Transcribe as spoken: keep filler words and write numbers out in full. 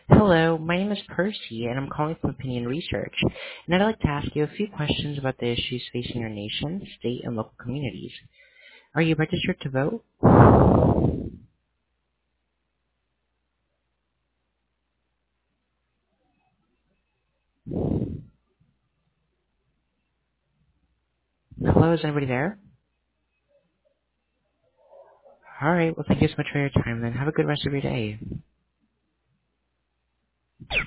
Hello, my name is Percy, and I'm calling from Opinion Research, and I'd like to ask you a few questions about the issues facing your nation, state, and local communities. Are you registered to vote? Hello, is anybody there? All right, well, thank you so much for your time, then. Have a good rest of your day.